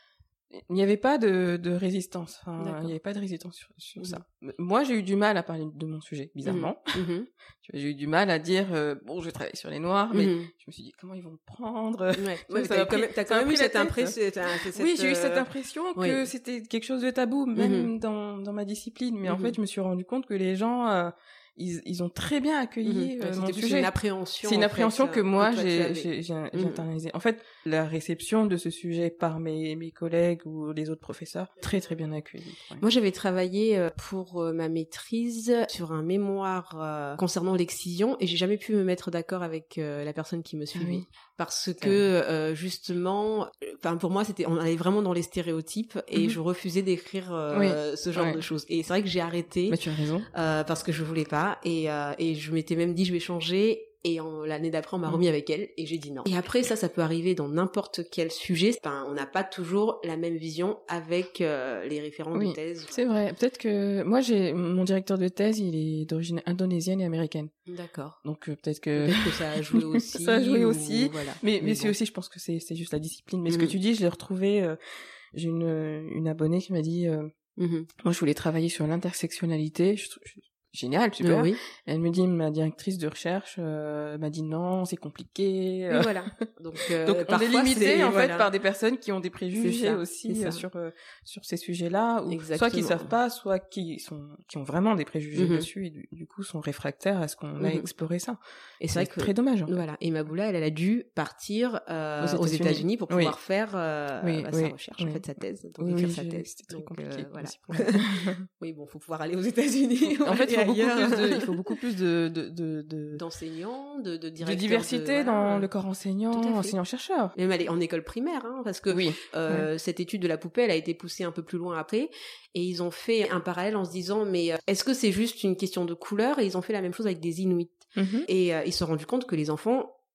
[SPEAKER 5] il n'y avait pas de, de résistance. Enfin, il n'y avait pas de résistance sur, sur mmh. ça. Moi, j'ai eu du mal à parler de mon sujet, bizarrement. Mmh. J'ai eu du mal à dire, euh, bon, je vais travailler sur les Noirs, mais mmh. je me suis dit, comment ils vont me prendre?
[SPEAKER 4] Ouais. Ouais, t'as quand même, t'as quand même eu cette impression.
[SPEAKER 5] Oui, j'ai eu cette impression que oui. c'était quelque chose de tabou, même mmh. dans, dans ma discipline. Mais mmh. en fait, je me suis rendu compte que les gens... Euh, Ils, ils ont très bien accueilli mmh. euh, mon sujet.
[SPEAKER 4] C'est une appréhension.
[SPEAKER 5] C'est une appréhension fait, que moi,
[SPEAKER 4] que
[SPEAKER 5] j'ai, j'ai, j'ai, mmh. j'ai internalisée. En fait, la réception de ce sujet par mes, mes collègues ou les autres professeurs, très très bien accueillie. Ouais.
[SPEAKER 4] Moi, j'avais travaillé pour ma maîtrise sur un mémoire concernant l'excision et j'ai jamais pu me mettre d'accord avec la personne qui me suivait. Ah oui. Parce que euh, justement, enfin pour moi c'était, on allait vraiment dans les stéréotypes et mmh. je refusais d'écrire euh, oui. ce genre ouais. de choses. Et c'est vrai que j'ai arrêté.
[SPEAKER 5] Mais tu as raison.
[SPEAKER 4] Euh, parce que je voulais pas et euh, et je m'étais même dit je vais changer. Et en, l'année d'après, on m'a remis avec elle et j'ai dit non. Et après, ça, ça peut arriver dans n'importe quel sujet. Enfin, on n'a pas toujours la même vision avec euh, les référents
[SPEAKER 5] oui,
[SPEAKER 4] de thèse.
[SPEAKER 5] C'est vrai. Peut-être que moi, j'ai mon directeur de thèse, il est d'origine indonésienne et américaine.
[SPEAKER 4] D'accord.
[SPEAKER 5] Donc euh, peut-être que
[SPEAKER 4] peut-être que ça a joué aussi.
[SPEAKER 5] ça a joué
[SPEAKER 4] ou...
[SPEAKER 5] aussi.
[SPEAKER 4] Voilà.
[SPEAKER 5] Mais mais,
[SPEAKER 4] mais
[SPEAKER 5] c'est
[SPEAKER 4] bon.
[SPEAKER 5] aussi, je pense que c'est c'est juste la discipline. Mais mm-hmm. ce que tu dis, je l'ai retrouvé. Euh, j'ai une une abonnée qui m'a dit, euh, mm-hmm. moi, je voulais travailler sur l'intersectionnalité. Je, je, Génial, super. Oui. Elle me dit, ma directrice de recherche euh, m'a dit non, c'est compliqué.
[SPEAKER 4] Oui, voilà. Donc, euh,
[SPEAKER 5] Donc on est limité en
[SPEAKER 4] voilà.
[SPEAKER 5] fait par des personnes qui ont des préjugés aussi euh, sur euh, sur ces sujets-là, ou Exactement. soit qui savent pas, soit qui sont qui ont vraiment des préjugés mm-hmm. dessus et du, du coup sont réfractaires à ce qu'on mm-hmm. a exploré ça.
[SPEAKER 4] Et c'est, c'est vrai que
[SPEAKER 5] très dommage. En
[SPEAKER 4] voilà. Et Maboula, elle, elle a dû partir euh, aux, États-Unis. aux États-Unis pour pouvoir oui. faire euh,
[SPEAKER 5] oui,
[SPEAKER 4] bah,
[SPEAKER 5] oui,
[SPEAKER 4] sa recherche,
[SPEAKER 5] oui.
[SPEAKER 4] en fait, sa thèse, donc
[SPEAKER 5] oui,
[SPEAKER 4] écrire
[SPEAKER 5] oui,
[SPEAKER 4] sa thèse.
[SPEAKER 5] C'était très
[SPEAKER 4] donc,
[SPEAKER 5] compliqué.
[SPEAKER 4] Euh, voilà. Oui, bon, faut pouvoir aller aux États-Unis.
[SPEAKER 5] En fait, il faut beaucoup plus de il faut beaucoup plus de, de, de, de
[SPEAKER 4] d'enseignants, de, de directeurs.
[SPEAKER 5] De diversité
[SPEAKER 4] de,
[SPEAKER 5] dans
[SPEAKER 4] voilà.
[SPEAKER 5] le corps enseignant, enseignant-chercheur.
[SPEAKER 4] Même aller en école primaire, hein, parce que
[SPEAKER 5] oui.
[SPEAKER 4] euh,
[SPEAKER 5] ouais.
[SPEAKER 4] cette étude de la poupée, elle a été poussée un peu plus loin après, et ils ont fait un parallèle en se disant, mais est-ce que c'est juste une question de couleur? Et ils ont fait la même chose avec des Inuits. Mm-hmm. Et euh, ils se sont rendus compte que les enfants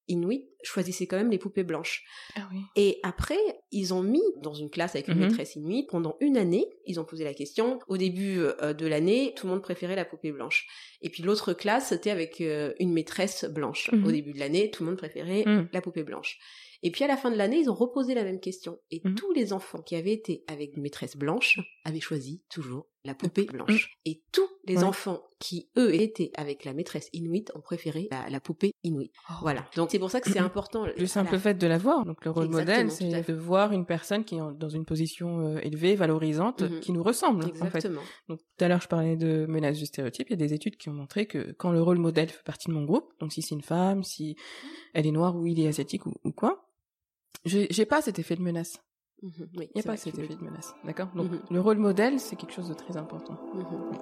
[SPEAKER 4] inuits choisissaient quand même les poupées blanches.
[SPEAKER 5] Ah oui.
[SPEAKER 4] Et après, ils ont mis dans une classe avec une mm-hmm. maîtresse inuite, pendant une année, ils ont posé la question. Au début euh, de l'année, tout le monde préférait la poupée blanche. Et puis l'autre classe, c'était avec euh, une maîtresse blanche. Mm-hmm. Au début de l'année, tout le monde préférait mm. la poupée blanche. Et puis à la fin de l'année, ils ont reposé la même question. Et mmh. tous les enfants qui avaient été avec une maîtresse blanche avaient choisi toujours la poupée blanche. Mmh. Et tous les ouais. enfants qui, eux, étaient avec la maîtresse inuite ont préféré la, la poupée inuite. Oh. Voilà. Donc c'est pour ça que c'est important.
[SPEAKER 5] Le simple la... fait de la voir. Donc le rôle modèle, c'est de voir une personne qui est dans une position euh, élevée, valorisante, mmh. qui nous ressemble.
[SPEAKER 4] Exactement.
[SPEAKER 5] En fait. Donc tout à l'heure, je parlais de menaces du stéréotype. Il y a des études qui ont montré que quand le rôle modèle fait partie de mon groupe, donc si c'est une femme, si elle est noire ou il est asiatique ou, ou quoi, J'ai, j'ai pas cet effet de menace. Mmh, oui, il n'y a pas cet effet de menace. D'accord ? Donc, mmh. le rôle modèle, c'est quelque chose de très important. Mmh.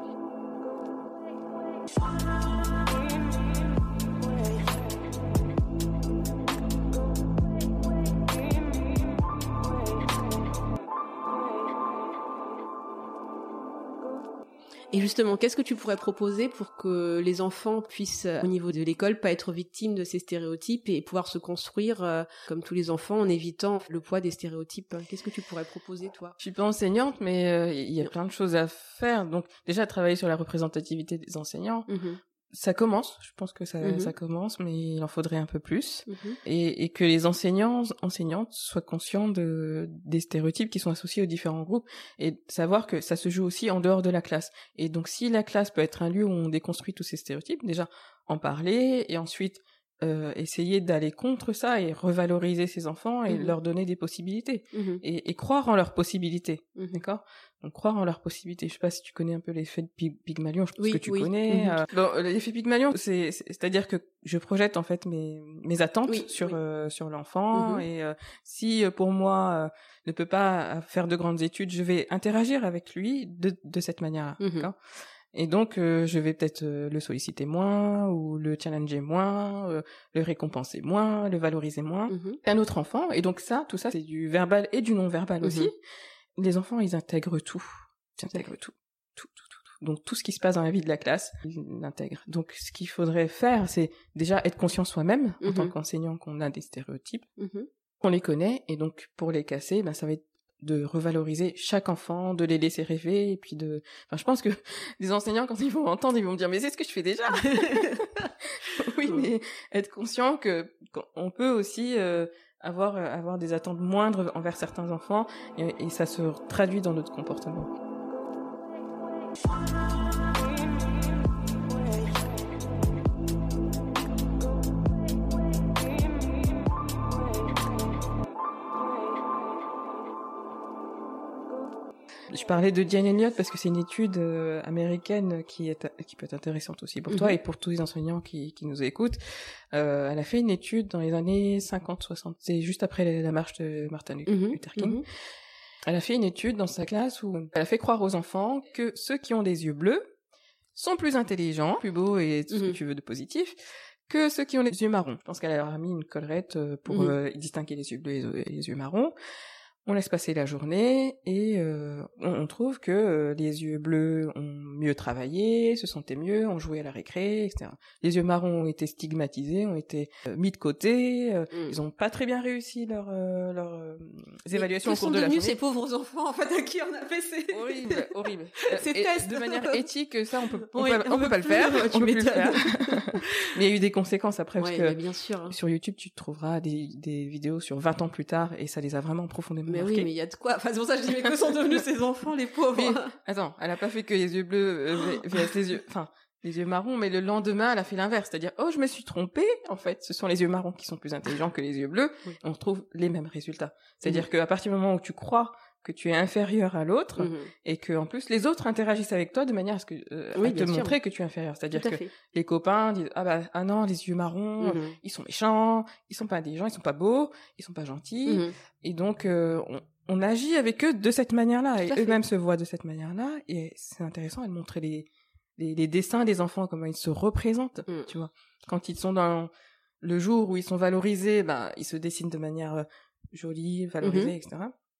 [SPEAKER 4] Et justement, qu'est-ce que tu pourrais proposer pour que les enfants puissent, au niveau de l'école, pas être victimes de ces stéréotypes et pouvoir se construire, euh, comme tous les enfants, en évitant le poids des stéréotypes ? Qu'est-ce que tu pourrais proposer, toi ?
[SPEAKER 5] Je suis pas enseignante, mais euh, il y a plein de choses à faire. Donc, déjà, travailler sur la représentativité des enseignants. Mm-hmm. Ça commence, je pense que ça, mmh. ça commence, mais il en faudrait un peu plus. Mmh. Et, et que les enseignants, enseignantes soient conscients de, des stéréotypes qui sont associés aux différents groupes et savoir que ça se joue aussi en dehors de la classe. Et donc, si la classe peut être un lieu où on déconstruit tous ces stéréotypes, déjà, en parler et ensuite euh, essayer d'aller contre ça et revaloriser ces enfants et mmh. leur donner des possibilités mmh. et, et croire en leurs possibilités, mmh. d'accord ? Donc croire en leurs possibilités. Je sais pas si tu connais un peu l'effet de Py- Pygmalion, je pense oui, que tu oui. connais. Mmh. Euh, bon, l'effet Pygmalion, c'est, c'est c'est-à-dire que je projette en fait mes mes attentes oui, sur oui. Euh, sur l'enfant mmh. et euh, si pour moi euh, ne peut pas faire de grandes études, je vais interagir avec lui de de cette manière-là, mmh. d'accord ? Et donc, euh, je vais peut-être euh, le solliciter moins, ou le challenger moins, euh, le récompenser moins, le valoriser moins mm-hmm. qu'un autre enfant. Et donc ça, tout ça, c'est du verbal et du non-verbal mm-hmm. aussi. Les enfants, ils intègrent tout. Ils intègrent tout. Tout, tout, tout, tout. Donc, tout ce qui se passe dans la vie de la classe, ils l'intègrent. Donc, ce qu'il faudrait faire, c'est déjà être conscient soi-même, mm-hmm. en tant qu'enseignant, qu'on a des stéréotypes, mm-hmm. qu'on les connaît, et donc, pour les casser, ben, ça va être de revaloriser chaque enfant, de les laisser rêver, et puis de... Enfin, je pense que les enseignants, quand ils vont entendre, ils vont me dire « Mais c'est ce que je fais déjà !» Oui, mais être conscient que on peut aussi euh, avoir, avoir des attentes moindres envers certains enfants, et, et ça se traduit dans notre comportement. Je parlais de Jane Elliott parce que c'est une étude euh, américaine qui est qui peut être intéressante aussi pour mm-hmm. toi et pour tous les enseignants qui qui nous écoutent. Euh, elle a fait une étude dans les années cinquante soixante, c'est juste après la, la marche de Martin Luther King. Mm-hmm. Elle a fait une étude dans sa classe où elle a fait croire aux enfants que ceux qui ont des yeux bleus sont plus intelligents, plus beaux et tout mm-hmm. ce que tu veux de positif que ceux qui ont les yeux marrons. Je pense qu'elle leur a mis une collerette pour mm-hmm. euh, distinguer les yeux bleus et les yeux marrons. On laisse passer la journée et euh, on, on trouve que euh, les yeux bleus ont mieux travaillé, se sentaient mieux, ont joué à la récré, et cetera. Les yeux marrons ont été stigmatisés, ont été euh, mis de côté. Euh, mm. Ils ont pas très bien réussi leurs euh, leur, euh, évaluations au cours de la journée.
[SPEAKER 4] Sont devenus ces pauvres enfants en fait à qui on a fait ces
[SPEAKER 5] horrible, horrible.
[SPEAKER 4] Ces tests
[SPEAKER 5] de manière éthique, ça on peut on
[SPEAKER 4] oui,
[SPEAKER 5] peut, on
[SPEAKER 4] on
[SPEAKER 5] peut
[SPEAKER 4] peut
[SPEAKER 5] pas le faire.
[SPEAKER 4] Tu
[SPEAKER 5] on peut plus le
[SPEAKER 4] faire.
[SPEAKER 5] Mais il y a eu des conséquences après
[SPEAKER 4] ouais,
[SPEAKER 5] parce que
[SPEAKER 4] bien sûr, hein.
[SPEAKER 5] Sur YouTube tu trouveras des des vidéos sur vingt ans plus tard et ça les a vraiment profondément
[SPEAKER 4] mais
[SPEAKER 5] marqués.
[SPEAKER 4] Oui, mais il y a de quoi. Enfin, c'est pour ça que je dis, mais que sont devenus ces enfants, les pauvres?
[SPEAKER 5] Mais, attends, elle a pas fait que les yeux bleus, euh, vs les yeux, enfin, les yeux marrons, mais le lendemain, elle a fait l'inverse. C'est-à-dire, oh, je me suis trompée. En fait, ce sont les yeux marrons qui sont plus intelligents que les yeux bleus. Oui. On retrouve les mêmes résultats. C'est-à-dire mmh. qu'à partir du moment où tu crois que tu es inférieur à l'autre, mmh. et que, en plus, les autres interagissent avec toi de manière à ce que, euh, oui, à te sûr. montrer que tu es inférieur. C'est-à-dire que fait. les copains disent, ah bah, ah non, les yeux marrons, mmh. ils sont méchants, ils sont pas intelligents, ils sont pas beaux, ils sont pas gentils. Mmh. Et donc, euh, on, on agit avec eux de cette manière-là, et eux-mêmes se voient de cette manière-là, et c'est intéressant de montrer les, les, les dessins des enfants, comment ils se représentent, mm. tu vois. Quand ils sont dans le jour où ils sont valorisés, bah, ils se dessinent de manière jolie, valorisée, mm-hmm. et cetera.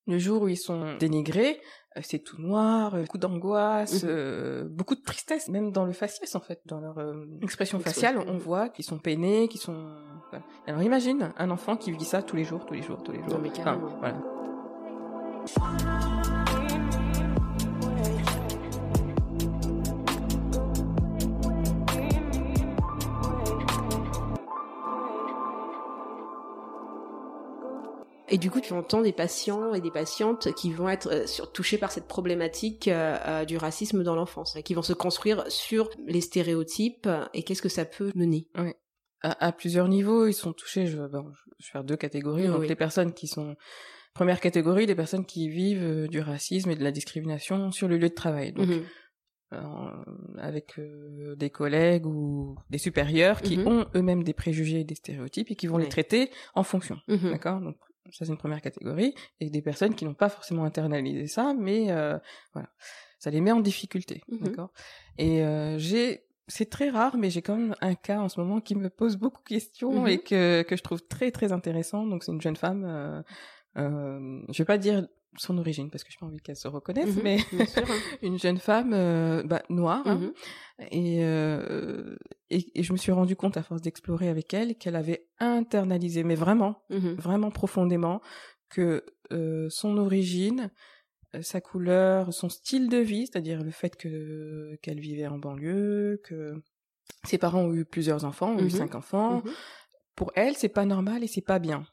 [SPEAKER 5] Le jour où ils sont dénigrés, c'est tout noir, beaucoup d'angoisse, mmh. euh, beaucoup de tristesse, même dans le faciès en fait, dans leur euh, expression faciale, on voit qu'ils sont peinés, qu'ils sont... Voilà. Alors imagine un enfant qui vit ça tous les jours, tous les jours, tous les jours.
[SPEAKER 4] Non, mais carrément.
[SPEAKER 5] Enfin, voilà.
[SPEAKER 4] Et du coup, tu entends des patients et des patientes qui vont être euh, sur, touchés par cette problématique euh, euh, du racisme dans l'enfance, et qui vont se construire sur les stéréotypes, et qu'est-ce que ça peut mener.
[SPEAKER 5] Oui. À, à plusieurs niveaux, ils sont touchés. Je, bon, je vais faire deux catégories. Oui, donc oui. Les personnes qui sont... Première catégorie, les personnes qui vivent euh, du racisme et de la discrimination sur le lieu de travail. Donc, mmh. euh, avec euh, des collègues ou des supérieurs qui mmh. ont eux-mêmes des préjugés et des stéréotypes et qui vont oui. les traiter en fonction. Mmh. D'accord ? Donc, ça, c'est une première catégorie. Et des personnes qui n'ont pas forcément internalisé ça, mais euh, voilà, ça les met en difficulté. Mmh. D'accord ? Et euh, j'ai... C'est très rare, mais j'ai quand même un cas en ce moment qui me pose beaucoup de questions mmh. et que, que je trouve très, très intéressant. Donc, c'est une jeune femme... Euh, Euh, je vais pas dire son origine parce que j'ai pas envie qu'elle se reconnaisse, mmh, mais sûr, hein. Une jeune femme euh, bah, noire, mmh. hein, et, euh, et et je me suis rendu compte à force d'explorer avec elle qu'elle avait internalisé, mais vraiment, mmh. vraiment profondément, que euh, son origine, sa couleur, son style de vie, c'est-à-dire le fait que qu'elle vivait en banlieue, que ses parents ont eu plusieurs enfants, ont mmh. eu cinq enfants, mmh. pour elle c'est pas normal et c'est pas bien.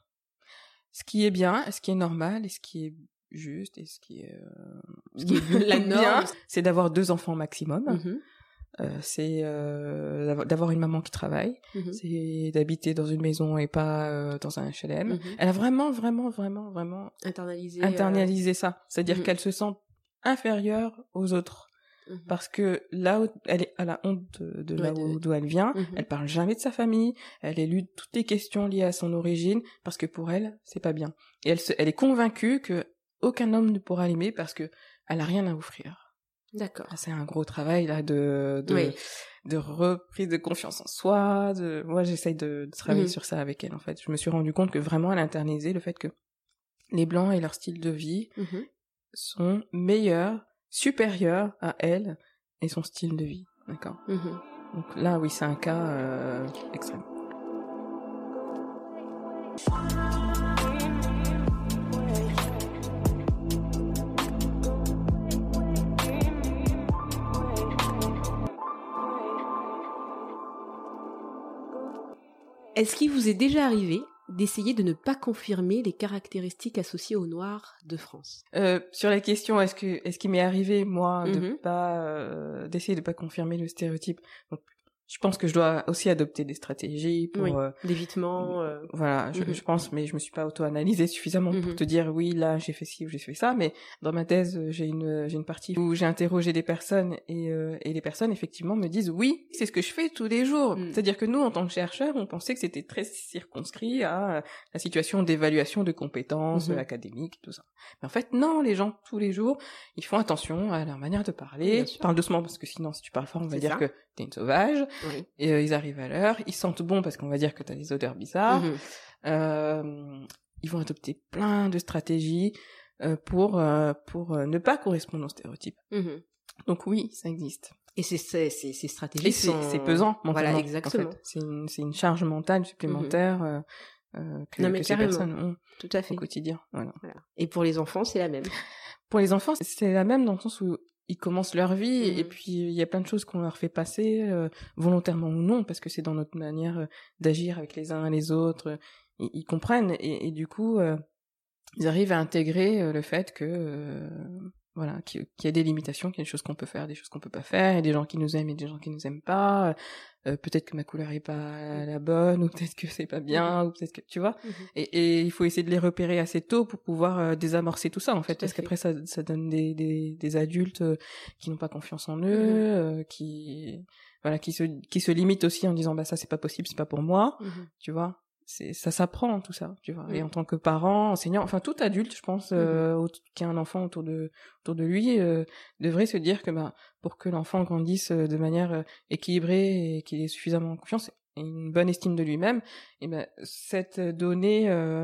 [SPEAKER 5] Ce qui est bien, ce qui est normal, et ce qui est juste, et ce qui est, euh,
[SPEAKER 4] ce qui est la norme, bien,
[SPEAKER 5] c'est d'avoir deux enfants maximum.
[SPEAKER 4] Mm-hmm.
[SPEAKER 5] Euh, c'est euh, d'avoir une maman qui travaille. Mm-hmm. C'est d'habiter dans une maison et pas euh, dans un H L M. Mm-hmm. Elle a vraiment, vraiment, vraiment, vraiment
[SPEAKER 4] internalisé,
[SPEAKER 5] internalisé
[SPEAKER 4] euh...
[SPEAKER 5] ça. C'est-à-dire mm-hmm. qu'elle se sent inférieure aux autres. Mmh. Parce que là où elle est à la honte de, de là ouais, où, d'où elle vient, mmh. elle parle jamais de sa famille, elle élude toutes les questions liées à son origine, parce que pour elle, c'est pas bien. Et elle, se, elle est convaincue que aucun homme ne pourra l'aimer parce que elle a rien à offrir.
[SPEAKER 4] D'accord.
[SPEAKER 5] Là, c'est un gros travail là de de, oui. de reprise de confiance en soi. De, moi, j'essaye de, de travailler mmh. sur ça avec elle. En fait, je me suis rendu compte que vraiment, elle a internalisé le fait que les blancs et leur style de vie mmh. sont meilleurs, supérieure à elle et son style de vie, d'accord. Mmh. Donc là, oui, c'est un cas euh, extrême.
[SPEAKER 4] Est-ce qu'il vous est déjà arrivé d'essayer de ne pas confirmer les caractéristiques associées aux Noirs de France?
[SPEAKER 5] Euh, sur la question, est-ce que est-ce qu'il m'est arrivé moi mm-hmm. de pas euh, d'essayer de pas confirmer le stéréotype? Donc, je pense que je dois aussi adopter des stratégies pour
[SPEAKER 4] oui,
[SPEAKER 5] euh,
[SPEAKER 4] d'évitement. Euh...
[SPEAKER 5] Voilà, je, mm-hmm. je pense, mais je me suis pas auto-analysée suffisamment mm-hmm. pour te dire oui, là j'ai fait ci ou j'ai fait ça. Mais dans ma thèse, j'ai une j'ai une partie où j'ai interrogé des personnes et euh, et les personnes effectivement me disent oui, c'est ce que je fais tous les jours. Mm. C'est-à-dire que nous, en tant que chercheurs, on pensait que c'était très circonscrit à la situation d'évaluation de compétences mm-hmm. académiques, tout ça. Mais en fait, non, les gens tous les jours, ils font attention à leur manière de parler. Ils parlent doucement parce que sinon, si tu parles fort, on va c'est dire ça. Que t'es une sauvage. Oui. Et euh, ils arrivent à l'heure, ils sentent bon parce qu'on va dire que t'as des odeurs bizarres. Mmh. Euh, ils vont adopter plein de stratégies euh, pour euh, pour euh, ne pas correspondre aux stéréotypes. Mmh. Donc oui, ça existe.
[SPEAKER 4] Et ces c'est, c'est, ces stratégies
[SPEAKER 5] et c'est,
[SPEAKER 4] sont...
[SPEAKER 5] c'est pesant mentalement.
[SPEAKER 4] Voilà, exactement.
[SPEAKER 5] En fait. C'est une c'est une charge mentale supplémentaire mmh. euh, euh, que,
[SPEAKER 4] non, mais
[SPEAKER 5] que ces personnes ont
[SPEAKER 4] tout à fait
[SPEAKER 5] au quotidien. Voilà.
[SPEAKER 4] Voilà. Et pour les enfants, c'est la même.
[SPEAKER 5] Pour les enfants, c'est la même dans le sens où ils commencent leur vie mmh. et puis il y a plein de choses qu'on leur fait passer euh, volontairement ou non parce que c'est dans notre manière euh, d'agir avec les uns et les autres. Ils, ils comprennent et, et du coup euh, ils arrivent à intégrer euh, le fait que euh, voilà qu'il, qu'il y a des limitations, qu'il y a des choses qu'on peut faire, des choses qu'on peut pas faire, il y a des gens qui nous aiment et des gens qui nous aiment pas. Euh, peut-être que ma couleur est pas la bonne ou peut-être que c'est pas bien mmh. ou peut-être que tu vois. Mmh. Et, et il faut essayer de les repérer assez tôt pour pouvoir euh, désamorcer tout ça en fait, tout parce qu'après ça ça donne des des, des adultes euh, qui n'ont pas confiance en eux, mmh. euh, qui voilà qui se qui se limitent aussi en disant bah ça c'est pas possible, c'est pas pour moi, mmh. tu vois. C'est ça s'apprend tout ça, tu vois. Mmh. Et en tant que parent, enseignant, enfin tout adulte, je pense, euh, mmh. qui a un enfant autour de autour de lui, euh, devrait se dire que bah pour que l'enfant grandisse de manière euh, équilibrée et qu'il ait suffisamment confiance et une bonne estime de lui-même, et ben cette donnée euh,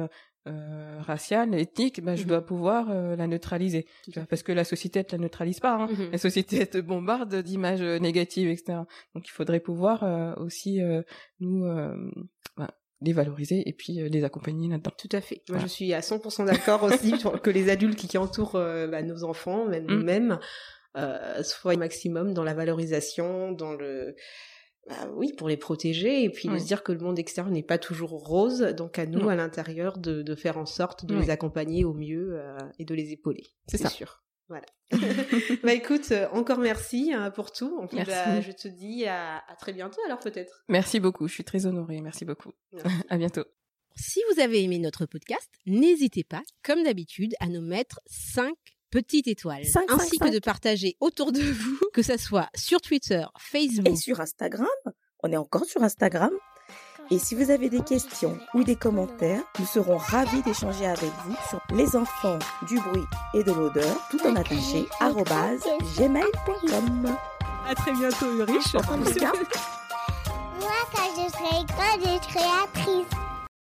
[SPEAKER 5] euh, raciale, ethnique, bah, mm-hmm. je dois pouvoir euh, la neutraliser. Tu vois, parce que la société, elle ne la neutralise pas. Hein. Mm-hmm. La société, elle te bombarde d'images négatives, et cetera. Donc, il faudrait pouvoir euh, aussi euh, nous euh, bah, les valoriser et puis euh, les accompagner là-dedans.
[SPEAKER 4] Tout à fait. Moi,
[SPEAKER 5] voilà.
[SPEAKER 4] je suis à cent pour cent d'accord aussi sur que les adultes qui, qui entourent euh, bah, nos enfants, même mm. nous-mêmes, euh, soient au maximum dans la valorisation, dans le... Bah oui, pour les protéger et puis oui. de se dire que le monde extérieur n'est pas toujours rose, donc à nous, non. à l'intérieur, de, de faire en sorte de oui. les accompagner au mieux euh, et de les épauler.
[SPEAKER 5] C'est, c'est ça.
[SPEAKER 4] sûr. Voilà. Bah écoute, euh, encore merci hein, pour tout. En fait, bah, je te dis à, à très bientôt alors peut-être.
[SPEAKER 5] Merci beaucoup, je suis très honorée. Merci beaucoup. Merci. À bientôt.
[SPEAKER 4] Si vous avez aimé notre podcast, n'hésitez pas, comme d'habitude, à nous mettre cinq petites étoiles, cinq, ainsi cinq, que cinq. de partager autour de vous, que ça soit sur Twitter, Facebook
[SPEAKER 6] et sur Instagram. On est encore sur Instagram. Et si vous avez des questions ou des commentaires, nous serons ravis d'échanger avec vous sur les enfants du bruit et de l'odeur, tout en attaché, arobase gmail point com.
[SPEAKER 4] À très bientôt, Ulrich.
[SPEAKER 3] Moi, quand je serai grande, je serai actrice.